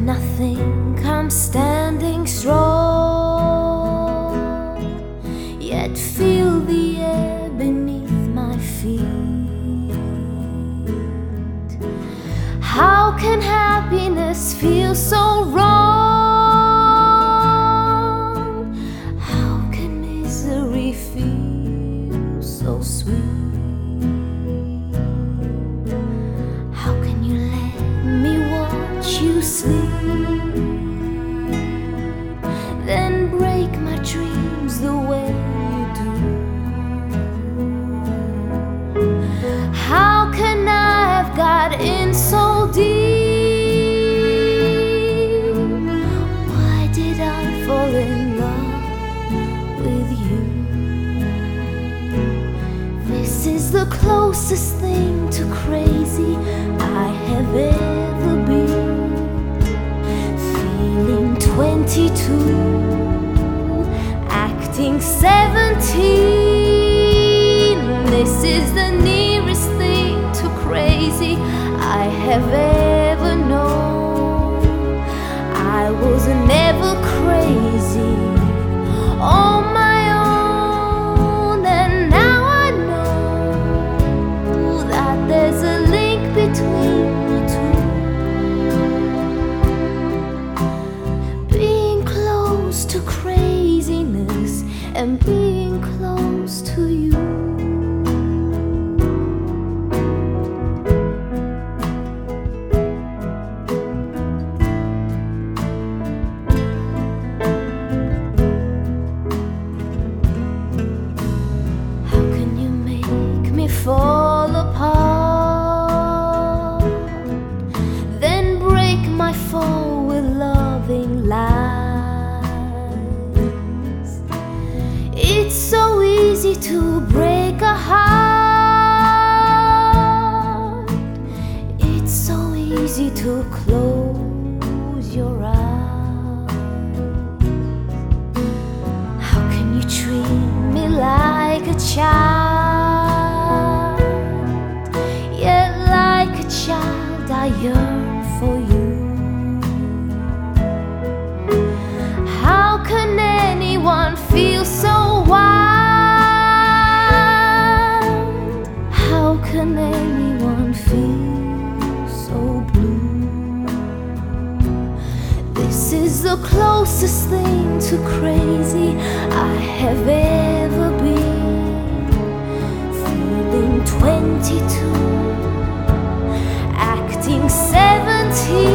Nothing, I'm standing strong, yet feel the air beneath my feet. How can happiness feel so wrong? How can misery feel so sweet? How can you let me watch you sleep, then break my dreams the way you do? How can I have got in so deep? Why did I fall in love with you? This is the closest thing to crazy I have ever been. Feeling 22, acting 17. This is the nearest thing to crazy I have ever known. I was never crazy on my own, and now I know that there's a link between the two. Being close to craziness and being close to you. Fall apart, then break my fall with loving lies. It's so easy to break a heart. It's so easy to close your eyes. How can you treat me like a child? Child, I yearn for you. How can anyone feel so wild? How can anyone feel so blue? This is the closest thing to crazy I have ever been. Feeling 22, acting 17.